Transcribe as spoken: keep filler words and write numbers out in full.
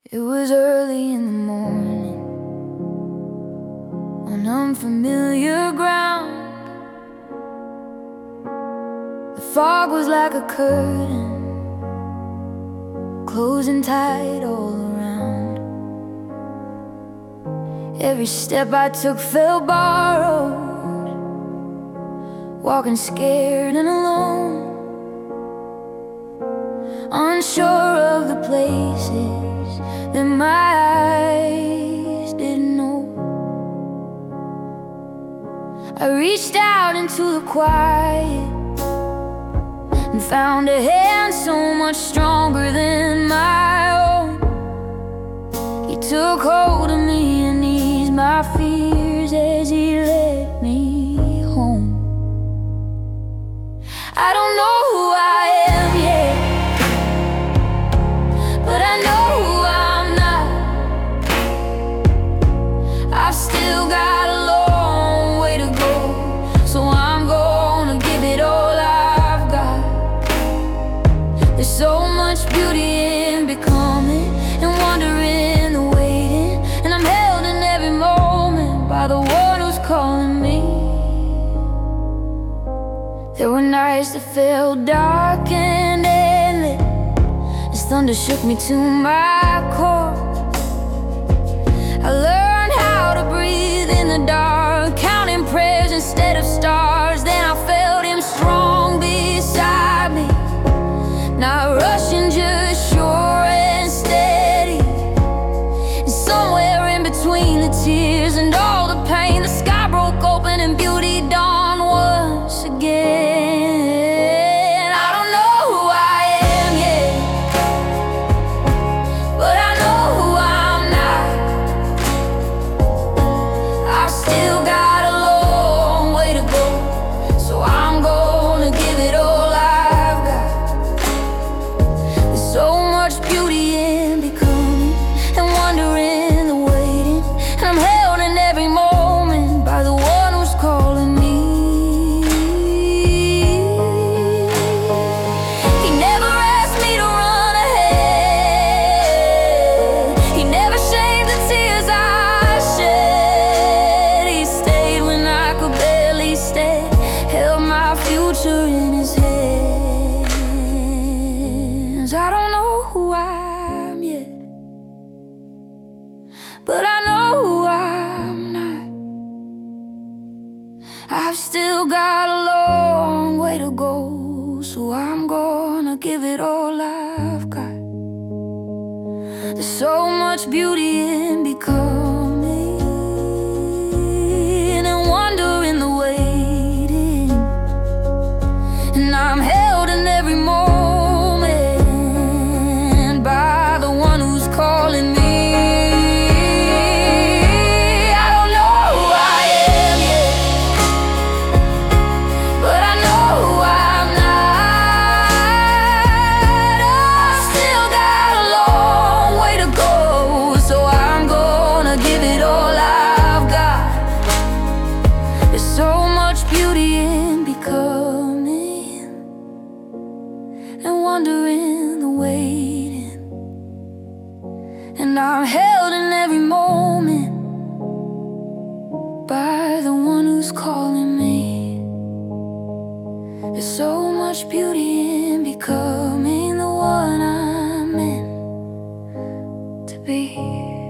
It was early in the morning on unfamiliar ground. The fog was like a curtain, closing tight all around. Every step I took felt borrowed, walking scared and alone, unsure of the places that my eyes didn't know. I reached out into the quiet and found a hand so much stronger than my own. He took hold of me and eased my fears as he led me home. I don't know who I am yet, but I know who I'm not. I've still got a long way to go, so I'm gonna give it all I've got. There's so much beauty in becoming and wonder in the waiting, and I'm held in every moment by the one who's calling me. There were nights that felt dark and endless as thunder shook me to my core. I learned how to breathe in the dark, counting prayers instead of stars. Then I felt him strong beside me, not rushing, just sure and steady. And somewhere in between the tears and all the pain, the sky broke open and beauty dawned once again. I don't know who I am yet, but I know who I'm not. I've still got a long way to go, so I'm gonna give it all I've got. There's so much beauty in becoming and wonder in the waiting, and I'm held in every moment by the one who's calling me. He never asked me to run ahead, he never shaved the tears I shed. He stayed when I could barely stay, held my future in his hands. I don't know who I am yet, but I know who I'm not. I've still got a long way to go, so I'm gonna give it all I've got. There's so much beauty in becoming and wonder in the waiting, and I'm held in every moment by the one who's calling me. I don't know who I am yet, but I know who I'm not. I've still got a long way to go, so I'm gonna give it all I've got. There's so much beauty in becoming and wonder in the waiting, and I'm held in every moment by the one who's calling me. There's so much beauty in becoming the one I'm meant to be.